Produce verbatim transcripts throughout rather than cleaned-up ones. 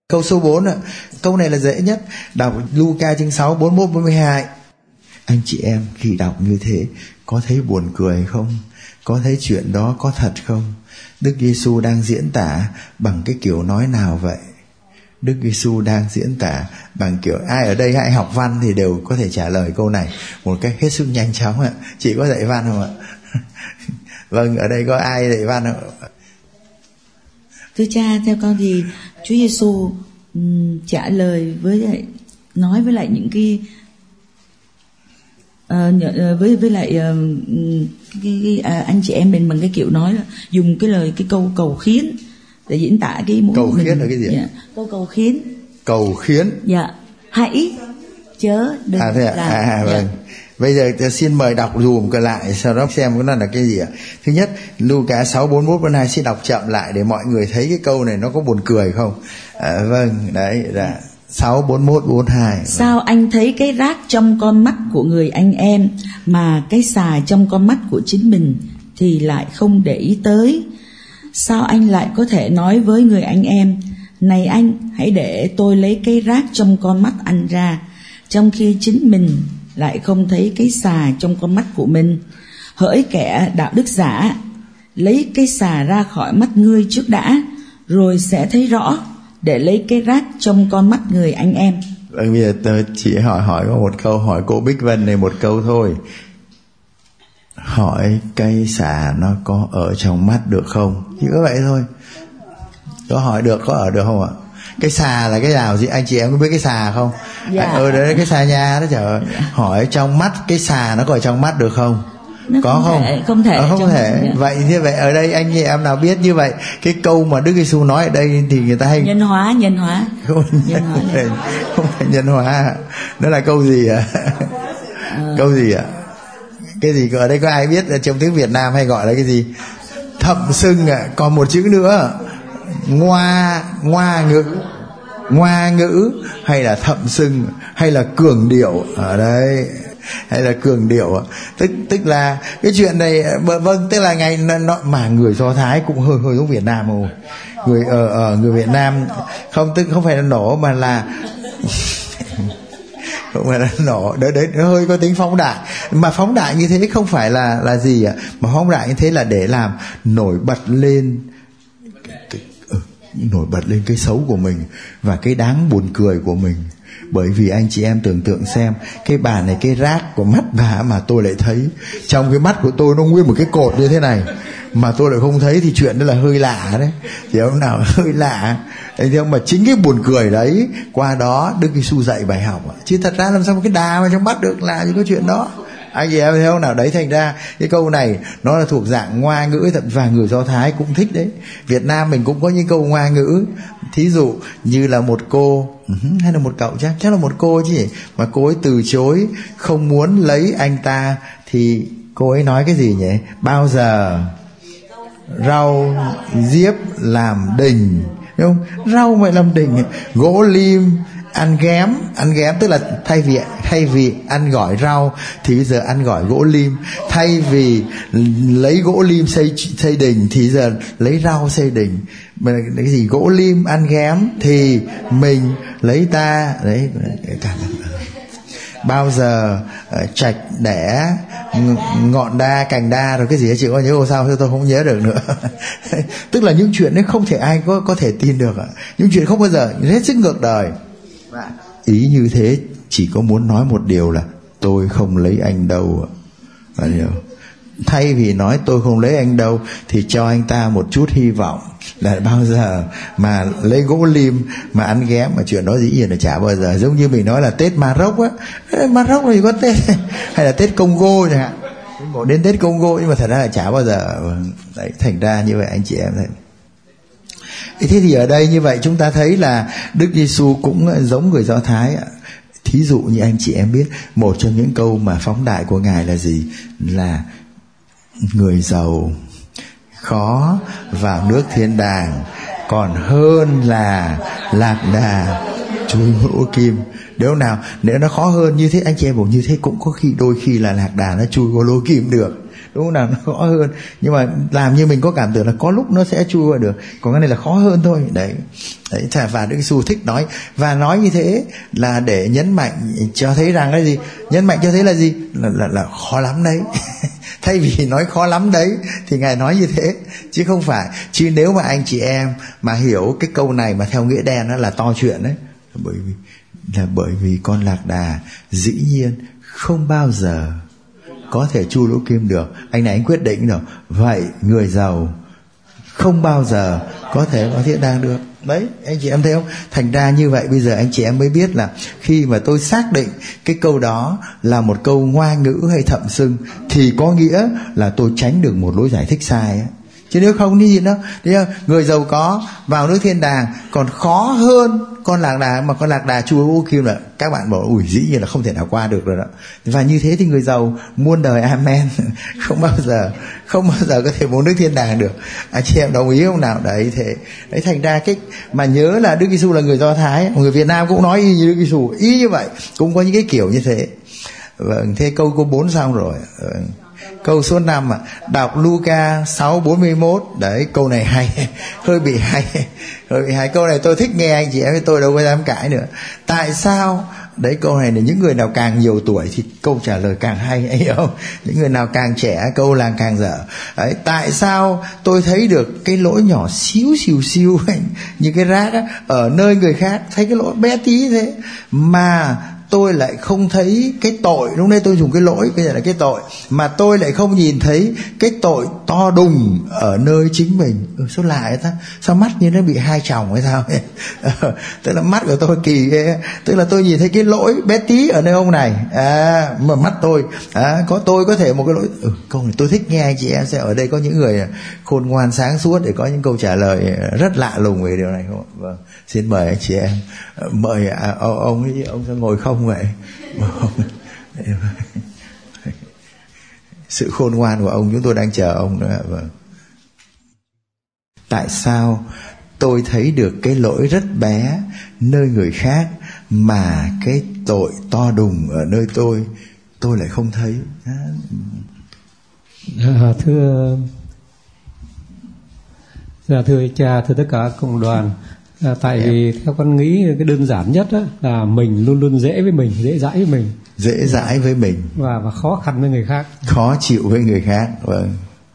Câu số bốn ạ. Câu này là dễ nhất. Đọc Luca chương sáu bốn mươi mốt bốn mươi hai. Anh chị em khi đọc như thế có thấy buồn cười không? Có thấy chuyện đó có thật không? Đức Giêsu đang diễn tả bằng cái kiểu nói nào vậy? Đức Giêsu đang diễn tả bằng kiểu, ai ở đây ai học văn thì đều có thể trả lời câu này một cách hết sức nhanh chóng ạ. Chị có dạy văn không ạ? Vâng, ở đây có ai dạy văn không? Thưa cha, theo con thì Chúa Giêsu um, trả lời với lại, nói với lại những cái uh, với với lại uh, cái, cái, uh, anh chị em mình bằng cái kiểu nói là dùng cái lời cái câu cầu khiến để diễn tả cái muốn cầu mình. khiến là cái gì? Dạ, câu cầu khiến. Cầu khiến. Dạ, hãy chớ đừng à, thế à? làm. À, à, vâng. Dạ. Bây giờ tôi xin mời đọc dùm cơ lại, sau đó xem nó là cái gì ạ. Thứ nhất, Luca sáu bốn mươi mốt bốn mươi hai, xin đọc chậm lại để mọi người thấy cái câu này nó có buồn cười không. À, vâng, đấy, dạ. sáu bốn mươi mốt bốn mươi hai. Sao anh thấy cái rác trong con mắt của người anh em mà cái xà trong con mắt của chính mình thì lại không để ý tới? Sao anh lại có thể nói với người anh em, này anh, hãy để tôi lấy cái rác trong con mắt anh ra, trong khi chính mình lại không thấy cái xà trong con mắt của mình? Hỡi kẻ đạo đức giả, lấy cái xà ra khỏi mắt ngươi trước đã, rồi sẽ thấy rõ để lấy cái rác trong con mắt người anh em. Bây giờ tôi chỉ hỏi hỏi có một câu, hỏi cô Bích Vân này một câu thôi. Hỏi cây xà nó có ở trong mắt được không? Chỉ có vậy thôi. Có hỏi được, có ở được không ạ? Cái xà là cái nào gì? Anh chị em có biết cái xà không? Dạ. À, ừ đấy, cái xà nha đó trời ơi. Hỏi trong mắt, cái xà nó có ở trong mắt được không? Nó có không? Thể, không thể. Ờ, không trong... thể. Vậy như vậy ở đây anh chị em nào biết như vậy? Cái câu mà Đức Giêsu nói ở đây thì người ta hay nhân hóa, nhân hóa. Không, nhân hóa, không, phải, không phải nhân hóa. Nó là câu gì ạ? À? Câu gì ạ? À? Cái gì ở đây có ai biết? Trong tiếng Việt Nam hay gọi là cái gì? Thậm xưng ạ. À. Còn một chữ nữa, ngoa ngoa ngữ, ngoa ngữ hay là thậm xưng hay là cường điệu ở đây, hay là cường điệu, tức tức là cái chuyện này. Vâng, tức là ngày nó, mà người Do Thái cũng hơi hơi giống Việt Nam rồi. Người ở ở người Việt Nam không, tức không phải là nổ mà là không phải là nổ, đấy đấy, nó hơi có tính phóng đại. Mà phóng đại như thế không phải là là gì ạ? Mà phóng đại như thế là để làm nổi bật lên cái, ừ, nổi bật lên cái xấu của mình và cái đáng buồn cười của mình. Bởi vì anh chị em tưởng tượng xem, cái bà này, cái rác của mắt bà mà tôi lại thấy, trong cái mắt của tôi nó nguyên một cái cột như thế này mà tôi lại không thấy, thì chuyện đó là hơi lạ đấy. Thì ông nào hơi lạ. Thế nhưng mà chính cái buồn cười đấy, qua đó Đức Giêsu dạy bài học. Chứ thật ra làm sao cái đà mà trong mắt được là những cái chuyện đó. Anh chị em thấy không nào? Đấy, thành ra cái câu này nó là thuộc dạng ngoa ngữ, và người Do Thái cũng thích đấy. Việt Nam mình cũng có những câu ngoa ngữ. Thí dụ như là một cô, hay là một cậu, chắc chắc là một cô chứ, mà cô ấy từ chối không muốn lấy anh ta, thì cô ấy nói cái gì nhỉ? Bao giờ rau diếp làm đình, đúng không? Rau mà làm đình, gỗ lim ăn ghém, ăn ghém tức là thay vì thay vì ăn gỏi rau thì bây giờ ăn gỏi gỗ lim, thay vì lấy gỗ lim xây xây đình thì giờ lấy rau xây đình. Mà cái gì gỗ lim ăn ghém thì mình lấy ta đấy. Bao giờ trạch uh, đẻ ngọn đa cành đa rồi cái gì chị có nhớ câu sao? Tôi không nhớ được nữa. Tức là những chuyện đấy không thể ai có có thể tin được. Những chuyện không bao giờ, hết sức ngược đời. Ý như thế chỉ có muốn nói một điều là tôi không lấy anh đâu. Thay vì nói tôi không lấy anh đâu thì cho anh ta một chút hy vọng là bao giờ mà lấy gỗ lim mà ăn ghém, mà chuyện đó dĩ nhiên là chả bao giờ. Giống như mình nói là Tết Maroc á, Maroc thì có Tết, hay là Tết Congo chẳng hạn, đến Tết Congo, nhưng mà thật ra là chả bao giờ. Đấy, thành ra như vậy anh chị em thấy. Thế thì ở đây như vậy chúng ta thấy là Đức Giêsu cũng giống người Do Thái. Thí dụ như anh chị em biết, một trong những câu mà phóng đại của Ngài là gì? Là người giàu khó vào nước thiên đàng còn hơn là lạc đà chui lỗ kim. Nếu nào nếu nó khó hơn như thế, anh chị em bảo như thế cũng có khi đôi khi là lạc đà nó chui vô lỗ kim được. đúng không nào, nó khó hơn. Nhưng mà làm như mình có cảm tưởng là có lúc nó sẽ chui qua được, còn cái này là khó hơn thôi. Đấy, đấy. Và Đức Giêsu thích nói, và nói như thế là để nhấn mạnh cho thấy rằng cái gì, nhấn mạnh cho thấy là gì, là, là, là khó lắm đấy. Thay vì nói khó lắm đấy thì Ngài nói như thế, chứ không phải. Chứ nếu mà anh chị em mà hiểu cái câu này mà theo nghĩa đen đó là to chuyện đấy. Bởi vì là bởi vì con lạc đà dĩ nhiên không bao giờ có thể chui lỗ kim được. Anh này anh quyết định rồi. Vậy người giàu không bao giờ có thể có thiên đàng được. Đấy, anh chị em thấy không? Thành ra như vậy bây giờ anh chị em mới biết là khi mà tôi xác định cái câu đó là một câu ngoa ngữ hay thậm xưng thì có nghĩa là tôi tránh được một lối giải thích sai ấy. Chứ nếu không thì gì đâu. Người giàu có vào nước thiên đàng còn khó hơn con lạc đà, mà con lạc đà chui lỗ kim là các bạn bảo ủi dĩ nhiên là không thể nào qua được rồi đó. Và như thế thì người giàu muôn đời amen không bao giờ không bao giờ có thể vào nước thiên đàng được. Anh chị em đồng ý không nào? Đấy, thế đấy, thành ra cái mà nhớ là Đức Giêsu là người Do Thái, người Việt Nam cũng nói y như Đức Giêsu, y như vậy, cũng có những cái kiểu như thế. Vâng, thế câu câu bốn xong rồi. Vâng. Câu số năm à, đọc Luca sáu bốn mươi mốt. Đấy, câu này hay, hơi bị hay, hơi bị hay. Câu này tôi thích nghe anh chị em, tôi đâu có dám cãi nữa. Tại sao? Đấy, câu này là những người nào càng nhiều tuổi thì câu trả lời càng hay, anh hiểu không? Những người nào càng trẻ câu là càng dở. Đấy, tại sao tôi thấy được cái lỗi nhỏ xíu xìu xìu ấy, như cái rác á, ở nơi người khác thấy cái lỗi bé tí thế mà tôi lại không thấy cái tội. Lúc đấy tôi dùng cái lỗi, bây giờ là cái tội, mà tôi lại không nhìn thấy cái tội to đùng ở nơi chính mình. Ừ, sao lạ vậy ta? Sao mắt như nó bị hai tròng hay sao ấy? Tức là mắt của tôi kỳ ghê. Tức là tôi nhìn thấy cái lỗi bé tí ở nơi ông này, à, mà mắt tôi à, có tôi có thể một cái lỗi. Ừ, câu này tôi thích nghe anh chị em. Sẽ ở đây có những người khôn ngoan sáng suốt để có những câu trả lời rất lạ lùng về điều này không ạ? Vâng, xin mời anh chị em. Mời à, ông, ông ấy, ông sẽ ngồi không vậy? Sự khôn ngoan của ông chúng tôi đang chờ ông nữa. Vâng. Tại sao tôi thấy được cái lỗi rất bé nơi người khác mà cái tội to đùng ở nơi tôi tôi lại không thấy? À, thưa dạ, thưa cha, thưa tất cả cộng đoàn, à, tại em. vì theo con nghĩ cái đơn giản nhất á, là mình luôn luôn dễ với mình, dễ dãi với mình, dễ dãi với mình và và khó khăn với người khác, khó chịu với người khác. Vâng,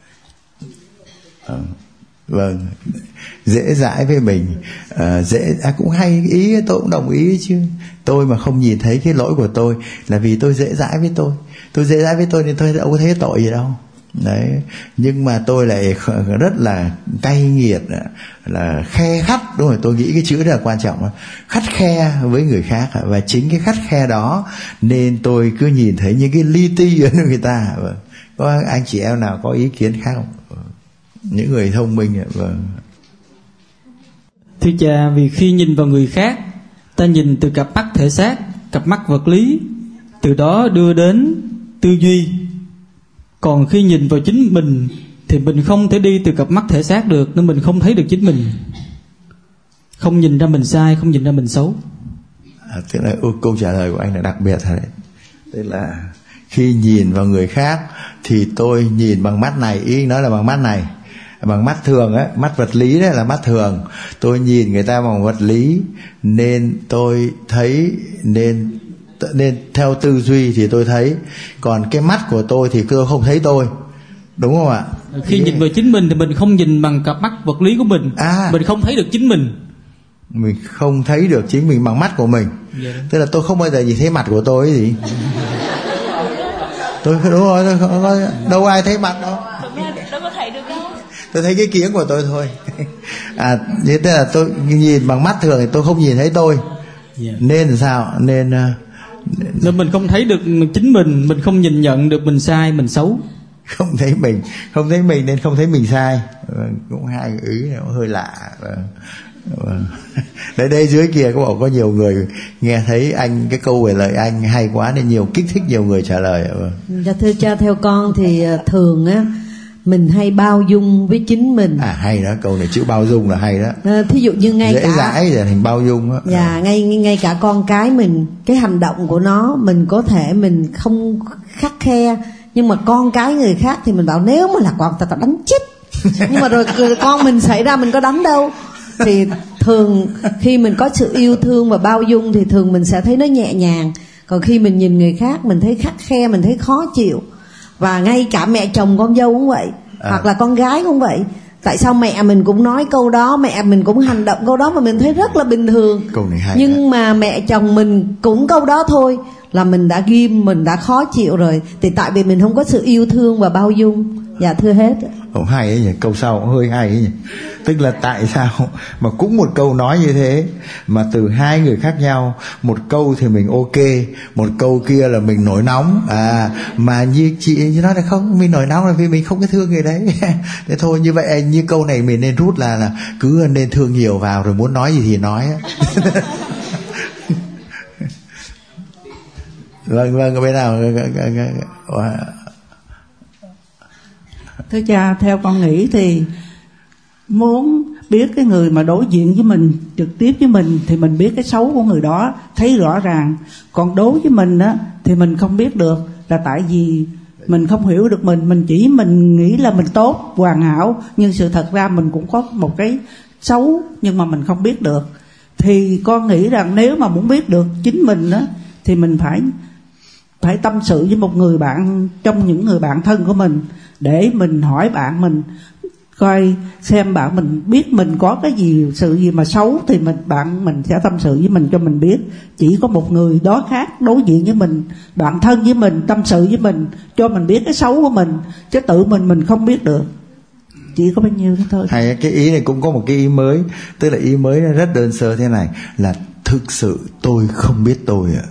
à, vâng, dễ dãi với mình, à, dễ à, cũng hay, ý tôi cũng đồng ý chứ. Tôi mà không nhìn thấy cái lỗi của tôi là vì tôi dễ dãi với tôi, tôi dễ dãi với tôi nên tôi đâu có thấy tội gì đâu. Đấy, nhưng mà tôi lại rất là cay nghiệt, là khe khắt, đúng rồi, tôi nghĩ cái chữ rất là quan trọng, khắt khe với người khác, và chính cái khắt khe đó nên tôi cứ nhìn thấy những cái li ti ở người ta. Có anh chị em nào có ý kiến khác không? Những người thông minh. Vâng. Thưa cha, vì khi nhìn vào người khác, ta nhìn từ cặp mắt thể xác, cặp mắt vật lý, từ đó đưa đến tư duy. Còn khi nhìn vào chính mình thì mình không thể đi từ cặp mắt thể xác được, nên mình không thấy được chính mình, không nhìn ra mình sai, không nhìn ra mình xấu. À, tức là câu trả lời của anh là đặc biệt thôi đấy. Tức là khi nhìn vào người khác thì tôi nhìn bằng mắt này, ý nói là bằng mắt này, bằng mắt thường á, mắt vật lý đấy là mắt thường. Tôi nhìn người ta bằng vật lý nên tôi thấy, nên nên theo tư duy thì tôi thấy, còn cái mắt của tôi thì tôi không thấy tôi, đúng không ạ? Khi nhìn vào chính mình thì mình không nhìn bằng cặp mắt vật lý của mình, à, mình không thấy được chính mình, mình không thấy được chính mình bằng mắt của mình. Yeah. Tức là tôi không bao giờ nhìn thấy mặt của tôi ấy gì. Tôi đúng rồi, tôi không có, đâu ai thấy mặt đâu. Đâu có thấy được đâu. Tôi thấy cái kiếng của tôi thôi. À, thế tức là tôi nhìn bằng mắt thường thì tôi không nhìn thấy tôi. Yeah. Nên sao? Nên nên mình không thấy được chính mình, mình không nhìn nhận được mình sai, mình xấu. Không thấy mình, không thấy mình nên không thấy mình sai. Cũng hai ý này cũng hơi lạ. Đấy, đây dưới kia có bảo có nhiều người nghe thấy anh cái câu về lời anh hay quá nên nhiều kích thích nhiều người trả lời. Dạ thưa cha, theo con thì thường á mình hay bao dung với chính mình. À hay đó, câu này chữ bao dung là hay đó. À, thí dụ như ngay dễ cả dãi thì thành bao dung đó. Dạ, à. ngay ngay cả con cái mình, cái hành động của nó mình có thể mình không khắt khe, Nhưng mà con cái người khác thì mình bảo nếu mà là con ta ta đánh chết. Nhưng mà rồi, rồi con mình xảy ra mình có đánh đâu. Thì thường khi mình có sự yêu thương và bao dung thì thường mình sẽ thấy nó nhẹ nhàng. Còn khi mình nhìn người khác mình thấy khắt khe, mình thấy khó chịu. Và ngay cả mẹ chồng con dâu cũng vậy, à. hoặc là con gái cũng vậy. Tại sao mẹ mình cũng nói câu đó, mẹ mình cũng hành động câu đó mà mình thấy rất là bình thường. Câu này hay. Nhưng mà mẹ chồng mình cũng câu đó thôi là mình đã ghim, mình đã khó chịu rồi. Thì tại vì mình không có sự yêu thương và bao dung. Dạ thưa hết. Ồ, hay ấy nhỉ, câu sau cũng hơi hay ấy nhỉ. Tức là tại sao mà cũng một câu nói như thế mà từ hai người khác nhau, một câu thì mình ok, một câu kia là mình nổi nóng. À mà như chị nói là không, mình nổi nóng là vì mình không có thương người đấy. Thế thôi, như vậy như câu này mình nên rút là là cứ nên thương nhiều vào, rồi muốn nói gì thì nói. Vâng vâng, bên nào? Thưa cha, theo con nghĩ thì muốn biết cái người mà đối diện với mình, trực tiếp với mình, thì mình biết cái xấu của người đó, thấy rõ ràng. Còn đối với mình á thì mình không biết được, là tại vì mình không hiểu được mình. Mình chỉ mình nghĩ là mình tốt, hoàn hảo, nhưng sự thật ra mình cũng có một cái xấu, nhưng mà mình không biết được. Thì con nghĩ rằng nếu mà muốn biết được chính mình á thì mình phải phải tâm sự với một người bạn trong những người bạn thân của mình, để mình hỏi bạn mình coi xem bạn mình biết mình có cái gì, sự gì mà xấu, thì mình bạn mình sẽ tâm sự với mình cho mình biết. Chỉ có một người đó khác đối diện với mình, bạn thân với mình, tâm sự với mình cho mình biết cái xấu của mình, chứ tự mình mình không biết được. Chỉ có bao nhiêu thế thôi. Hay, cái ý này cũng có một cái ý mới. Tức là ý mới rất đơn sơ thế này, là thực sự tôi không biết tôi ạ.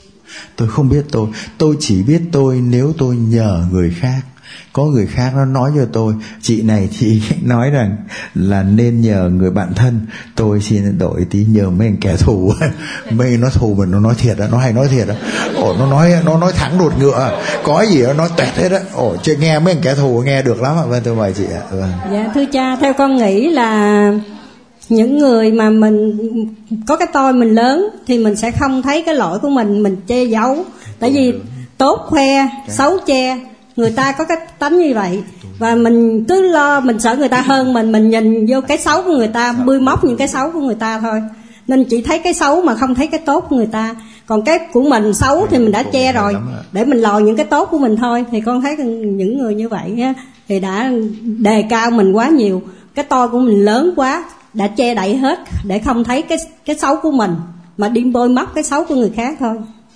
Tôi không biết tôi. Tôi chỉ biết tôi nếu tôi nhờ người khác. Có người khác nó nói cho tôi, chị này thì nói rằng là nên nhờ người bạn thân, tôi xin đổi tí nhờ mấy anh kẻ thù. Mấy nó thù mình nó nói thiệt đó, nó hay nói thiệt đó. Ồ, nó nói nó nói thẳng đột ngựa, có gì nó nói toẹt hết á. Ồ, chứ nghe mấy anh kẻ thù nghe được lắm ạ. Vâng, tôi mời chị ạ. Vâng. Dạ thưa cha, theo con nghĩ là những người mà mình có cái tôi mình lớn thì mình sẽ không thấy cái lỗi của mình, mình che giấu. Tại vì tốt khoe, xấu che. Người ta có cái tánh như vậy, và mình cứ lo mình sợ người ta hơn mình, mình nhìn vô cái xấu của người ta, bươi móc những cái xấu của người ta thôi, nên chỉ thấy cái xấu mà không thấy cái tốt của người ta. Còn cái của mình xấu thì mình đã che rồi, để mình lòi những cái tốt của mình thôi. Thì con thấy những người như vậy á, thì đã đề cao mình quá nhiều, cái tôi của mình lớn quá, đã che đậy hết để không thấy cái cái xấu của mình, mà đi bôi móc cái xấu của người khác thôi.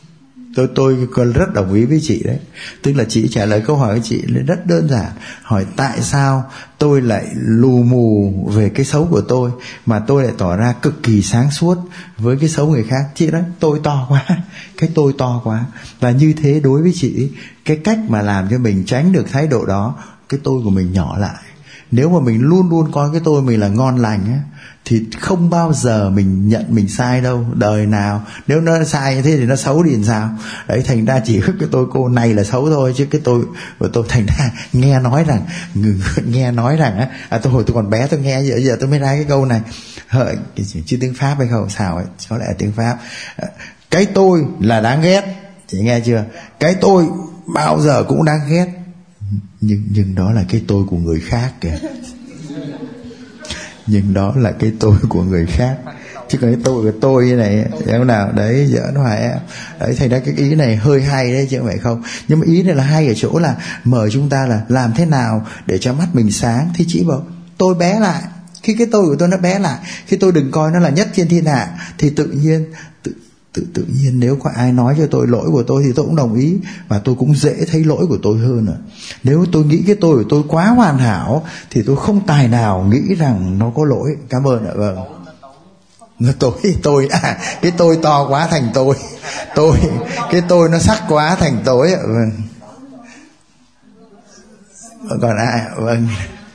Tôi tôi còn rất đồng ý với chị đấy. Tức là chị trả lời câu hỏi của chị rất đơn giản, hỏi tại sao tôi lại lù mù về cái xấu của tôi mà tôi lại tỏ ra cực kỳ sáng suốt với cái xấu người khác. Chị nói tôi to quá, cái tôi to quá. Và như thế đối với chị, cái cách mà làm cho mình tránh được thái độ đó, cái tôi của mình nhỏ lại. Nếu mà mình luôn luôn coi cái tôi mình là ngon lành á, thì không bao giờ mình nhận mình sai đâu, đời nào. Nếu nó sai như thế thì nó xấu đi làm sao. Đấy, thành ra chỉ có cái tôi cô này là xấu thôi, chứ cái tôi của tôi thành ra nghe nói rằng nghe nói rằng á, à, tôi hồi tôi còn bé tôi nghe giờ giờ tôi mới ra cái câu này. Hỡi, chứ tiếng Pháp hay không sao ấy, có lẽ tiếng Pháp. Cái tôi là đáng ghét, chị nghe chưa? Cái tôi bao giờ cũng đáng ghét, nhưng nhưng đó là cái tôi của người khác kìa. Nhưng đó là cái tôi của người khác, chứ còn cái tôi của tôi như này em nào đấy giỡn hoài em. Đấy, thành ra cái ý này hơi hay đấy chứ không phải không. Nhưng mà ý này là hay ở chỗ là mời chúng ta là làm thế nào để cho mắt mình sáng. Thì chỉ bảo tôi bé lại, khi cái tôi của tôi nó bé lại, khi tôi đừng coi nó là nhất trên thiên hạ, thì tự nhiên tự tự tự nhiên nếu có ai nói cho tôi lỗi của tôi thì tôi cũng đồng ý, và tôi cũng dễ thấy lỗi của tôi hơn. À, nếu tôi nghĩ cái tôi của tôi quá hoàn hảo thì tôi không tài nào nghĩ rằng nó có lỗi. Cảm ơn ạ. Vâng. Tôi tôi à cái tôi to quá thành tôi tôi cái tôi nó sắc quá thành tối ạ. Vâng. Còn ai? Vâng.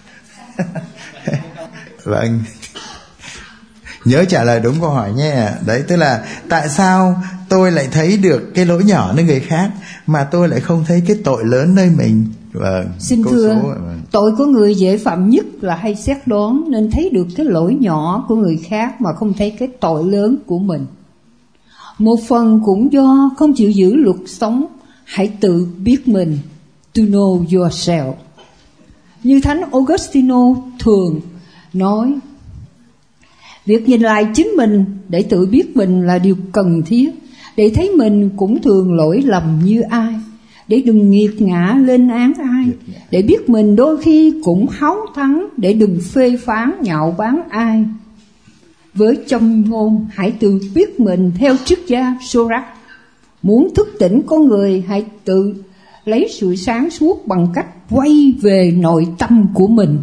Vâng. Nhớ trả lời đúng câu hỏi nhé. Đấy, tức là tại sao tôi lại thấy được cái lỗi nhỏ nơi người khác mà tôi lại không thấy cái tội lớn nơi mình. Vâng. Xin thưa, vâng. Tội của người dễ phạm nhất là hay xét đoán, nên thấy được cái lỗi nhỏ của người khác mà không thấy cái tội lớn của mình. Một phần cũng do không chịu giữ luật sống, hãy tự biết mình, to know yourself. Như Thánh Augustino thường nói, việc nhìn lại chính mình để tự biết mình là điều cần thiết, để thấy mình cũng thường lỗi lầm như ai, để đừng nghiệt ngã lên án ai, để biết mình đôi khi cũng háu thắng, để đừng phê phán nhạo báng ai. Với châm ngôn hãy tự biết mình theo triết gia Socrates, muốn thức tỉnh con người hãy tự lấy sự sáng suốt bằng cách quay về nội tâm của mình.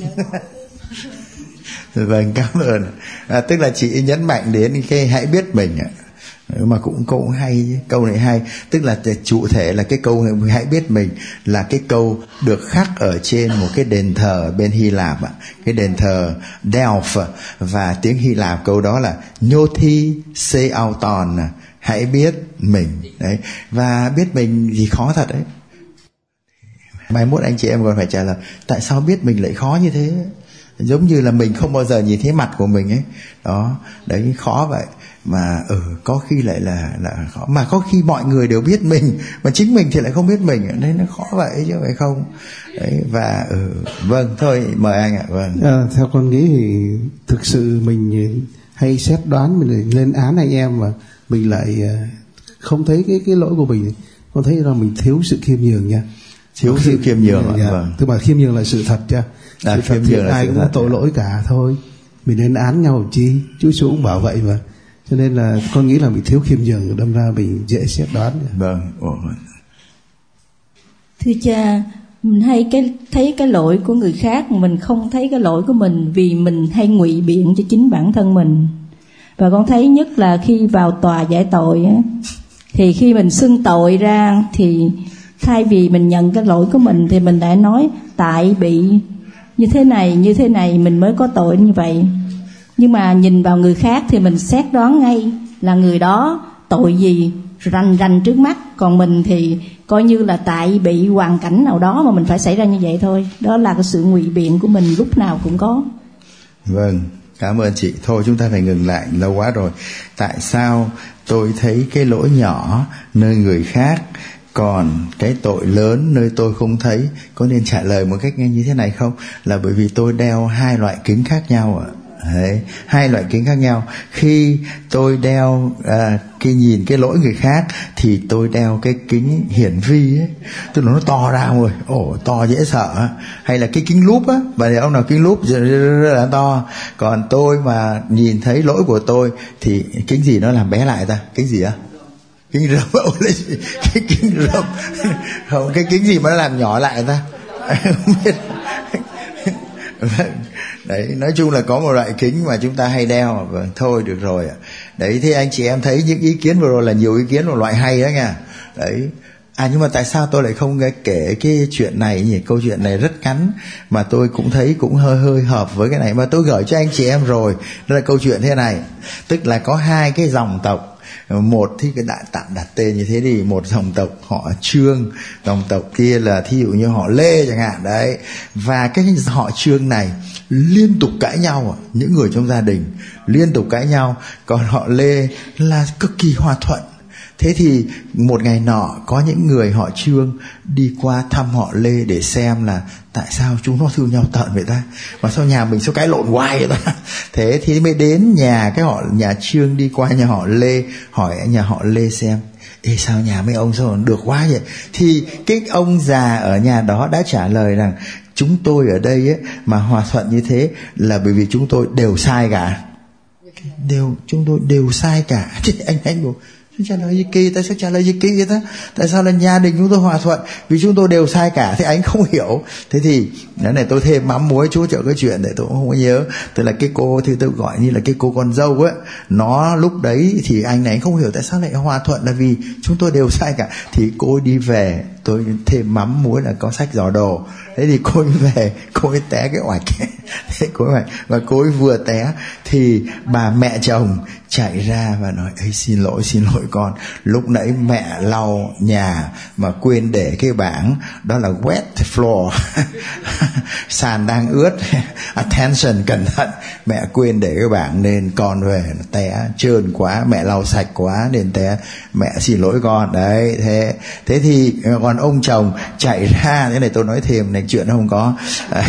Vâng, cảm ơn. À, tức là chị nhấn mạnh đến cái hãy biết mình ạ. Mà cũng cũng hay, câu này hay. Tức là chủ thể là cái câu hãy biết mình là cái câu được khắc ở trên một cái đền thờ bên Hy Lạp ạ. Cái đền thờ Delph, và tiếng Hy Lạp câu đó là Nyothi se auton, hãy biết mình. Đấy. Và biết mình thì khó thật đấy. Mai mốt anh chị em còn phải trả lời tại sao biết mình lại khó như thế, giống như là mình không bao giờ nhìn thấy mặt của mình ấy. Đó, đấy khó vậy. Mà ừ, có khi lại là là khó, mà có khi mọi người đều biết mình mà chính mình thì lại không biết mình, nên nó khó vậy chứ phải không. Đấy, và ừ, vâng, thôi mời anh ạ. Vâng. À, theo con nghĩ thì thực sự mình hay xét đoán, mình lên án anh em mà mình lại không thấy cái cái lỗi của mình. Con thấy là mình thiếu sự khiêm nhường nha. Thiếu sự khiêm nhường. Dạ. Vâng. Tức là khiêm nhường là sự thật chứ. À, sự thật thì ai cũng có tội lỗi cả thôi. Mình nên án nhau chi, Chúa Giêsu cũng bảo vậy mà. Cho nên là con nghĩ là mình thiếu khiêm nhường, đâm ra mình dễ xét đoán. Vâng. Thưa cha, mình hay cái thấy cái lỗi của người khác, mình không thấy cái lỗi của mình, vì mình hay ngụy biện cho chính bản thân mình. Và con thấy nhất là khi vào tòa giải tội á, thì khi mình xưng tội ra thì thay vì mình nhận cái lỗi của mình thì mình đã nói tại bị như thế này như thế này mình mới có tội như vậy. Nhưng mà nhìn vào người khác thì mình xét đoán ngay là người đó tội gì rành rành trước mắt, còn mình thì coi như là tại bị hoàn cảnh nào đó mà mình phải xảy ra như vậy thôi. Đó là cái sự ngụy biện của mình lúc nào cũng có. Vâng, cảm ơn chị. Thôi chúng ta phải ngừng lại, lâu quá rồi. Tại sao tôi thấy cái lỗi nhỏ nơi người khác, còn cái tội lớn nơi tôi không thấy? Có nên trả lời một cách nghe như thế này không? Là bởi vì tôi đeo hai loại kính khác nhau ạ. Đấy, hai loại kính khác nhau. Khi tôi đeo à, khi nhìn cái lỗi người khác thì tôi đeo cái kính hiển vi ấy, tức là nó to ra rồi, ồ to dễ sợ. Hay là cái kính lúp á, và ông nào kính lúp rất là to. Còn tôi mà nhìn thấy lỗi của tôi thì kính gì nó làm bé lại ta? Kính gì á? Kính râm. Cái kính râm không, cái kính gì mà nó làm nhỏ lại ta? Không biết. Đấy, nói chung là có một loại kính mà chúng ta hay đeo. Vâng, thôi được rồi ạ. Đấy, thế anh chị em thấy những ý kiến vừa rồi là nhiều ý kiến một loại hay đó nha. Đấy. À nhưng mà tại sao tôi lại không kể cái chuyện này nhỉ? Câu chuyện này rất ngắn mà tôi cũng thấy cũng hơi hơi hợp với cái này mà tôi gửi cho anh chị em rồi. Đó là câu chuyện thế này. Tức là có hai cái dòng tộc. Một thì cái đại tạm đặt tên như thế đi, một dòng tộc họ Trương, dòng tộc kia là thí dụ như họ Lê chẳng hạn. Đấy. Và cái họ Trương này liên tục cãi nhau, những người trong gia đình liên tục cãi nhau, còn họ Lê là cực kỳ hòa thuận. Thế thì một ngày nọ có những người họ Trương đi qua thăm họ Lê để xem là tại sao chúng nó thương nhau tận vậy ta, mà sao nhà mình sao cãi lộn hoài vậy ta. Thế thì mới đến nhà cái họ nhà Trương, đi qua nhà họ Lê hỏi nhà họ Lê xem ê sao nhà mấy ông sao được quá vậy. Thì cái ông già ở nhà đó đã trả lời rằng chúng tôi ở đây ấy, mà hòa thuận như thế là bởi vì chúng tôi đều sai cả, đều chúng tôi đều sai cả. Thì anh anh bảo trả lời gì kỳ, tại sao trả lời gì kỳ vậy ta? Tại sao là gia đình chúng tôi hòa thuận? Vì chúng tôi đều sai cả. Thế anh không hiểu. Thế thì cái này tôi thêm mắm muối chú trợ cái chuyện để tôi cũng không có nhớ. Tức là cái cô thì tôi gọi như là cái cô con dâu ấy, nó lúc đấy thì anh này không hiểu tại sao lại hòa thuận, là vì chúng tôi đều sai cả. Thì cô đi về, tôi thêm mắm muối là có sách giỏ đồ. Thế thì cô ấy về, cô ấy té cái oạch. Thế cô ấy, và cô ấy vừa té thì bà mẹ chồng chạy ra và nói ấy xin lỗi xin lỗi con, lúc nãy mẹ lau nhà mà quên để cái bảng đó là wet floor sàn đang ướt attention cẩn thận, mẹ quên để cái bảng nên con về nó té trơn quá, mẹ lau sạch quá nên té, mẹ xin lỗi con. Đấy, thế thế thì còn còn ông chồng chạy ra, thế này tôi nói thêm này, chuyện không có à,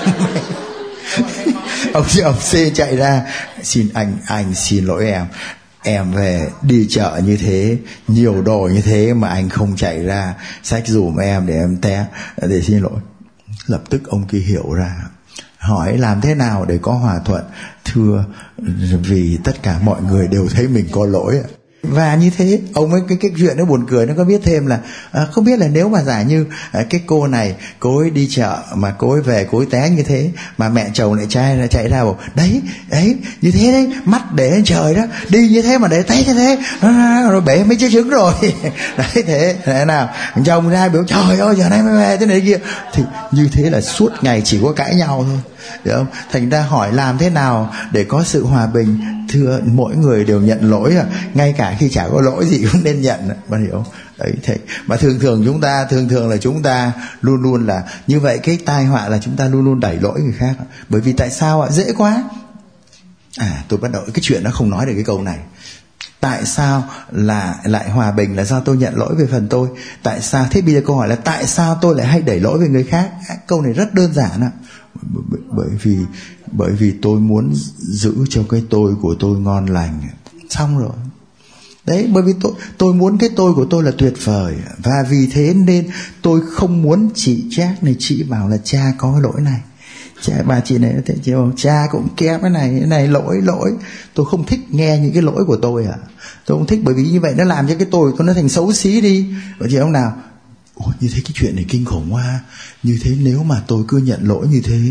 ông ông C chạy ra, xin anh anh xin lỗi em, em về đi chợ như thế, nhiều đồ như thế mà anh không chạy ra xách dùm em để em té, để xin lỗi. Lập tức ông kia hiểu ra, hỏi làm thế nào để có hòa thuận. Thưa, vì tất cả mọi người đều thấy mình có lỗi. Và như thế ông ấy, cái, cái chuyện nó buồn cười, nó có biết thêm là à, không biết là nếu mà giả như à, cái cô này cô ấy đi chợ mà cô ấy về cô ấy té như thế, mà mẹ chồng lại trai lại chạy ra bảo đấy đấy như thế đấy, mắt để lên trời đó, đi như thế mà để tay như thế à, rồi bể mấy chiếc trứng rồi đấy, thế thế nào chồng ra biểu trời ơi giờ này mới về thế này kia, thì như thế là suốt ngày chỉ có cãi nhau thôi, hiểu không? Thành ra hỏi làm thế nào để có sự hòa bình. Thưa, mỗi người đều nhận lỗi, ngay cả khi chả có lỗi gì cũng nên nhận, bạn hiểu đấy. Thế mà thường thường chúng ta thường thường là chúng ta luôn luôn là như vậy. Cái tai họa là chúng ta luôn luôn đẩy lỗi người khác. Bởi vì tại sao ạ? Dễ quá. À, tôi bắt đầu cái chuyện nó không nói được cái câu này. Tại sao là lại hòa bình là do tôi nhận lỗi về phần tôi? Tại sao? Thế bây giờ câu hỏi là tại sao tôi lại hay đẩy lỗi về người khác? À, câu này rất đơn giản ạ. Bởi, bởi vì bởi vì tôi muốn giữ cho cái tôi của tôi ngon lành. Xong rồi. Đấy, bởi vì tôi tôi muốn cái tôi của tôi là tuyệt vời, và vì thế nên tôi không muốn chị Jack này chị bảo là cha có cái lỗi này, cha bà chị này thế chị bảo cha cũng kém cái này cái này lỗi lỗi. Tôi không thích nghe những cái lỗi của tôi à. Tôi không thích, bởi vì như vậy nó làm cho cái tôi của tôi nó thành xấu xí đi. Vậy chị ông nào? Ủa, như thế cái chuyện này kinh khủng quá. Như thế nếu mà tôi cứ nhận lỗi như thế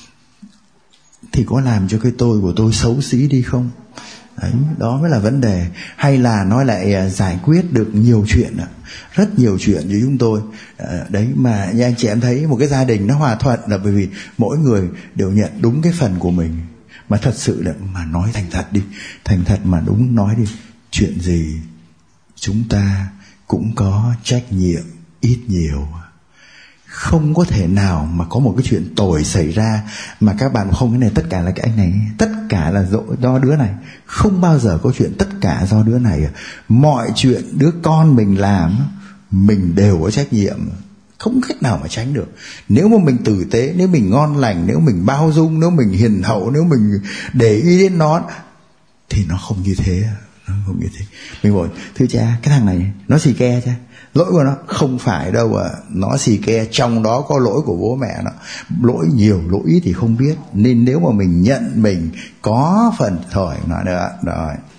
thì có làm cho cái tôi của tôi xấu xí đi không? Đấy, đó mới là vấn đề. Hay là nó lại giải quyết được nhiều chuyện, rất nhiều chuyện với chúng tôi. Đấy, mà như anh chị em thấy một cái gia đình nó hòa thuận là bởi vì mỗi người đều nhận đúng cái phần của mình. Mà thật sự là mà nói thành thật đi, thành thật mà đúng nói đi, chuyện gì chúng ta cũng có trách nhiệm ít nhiều. Không có thể nào mà có một cái chuyện tồi xảy ra mà các bạn không, cái này tất cả là cái anh này, tất cả là do đứa này. Không bao giờ có chuyện tất cả do đứa này. Mọi chuyện đứa con mình làm mình đều có trách nhiệm, không cách nào mà tránh được. Nếu mà mình tử tế, nếu mình ngon lành, nếu mình bao dung, nếu mình hiền hậu, nếu mình để ý đến nó thì nó không như thế. Nó không như thế. Mình bảo thưa cha, cái thằng này nó xì ke cha, lỗi của nó không phải đâu à, nó xì ke, trong đó có lỗi của bố mẹ nó, lỗi nhiều lỗi ít thì không biết. Nên nếu mà mình nhận mình có phần thổi nó được rồi.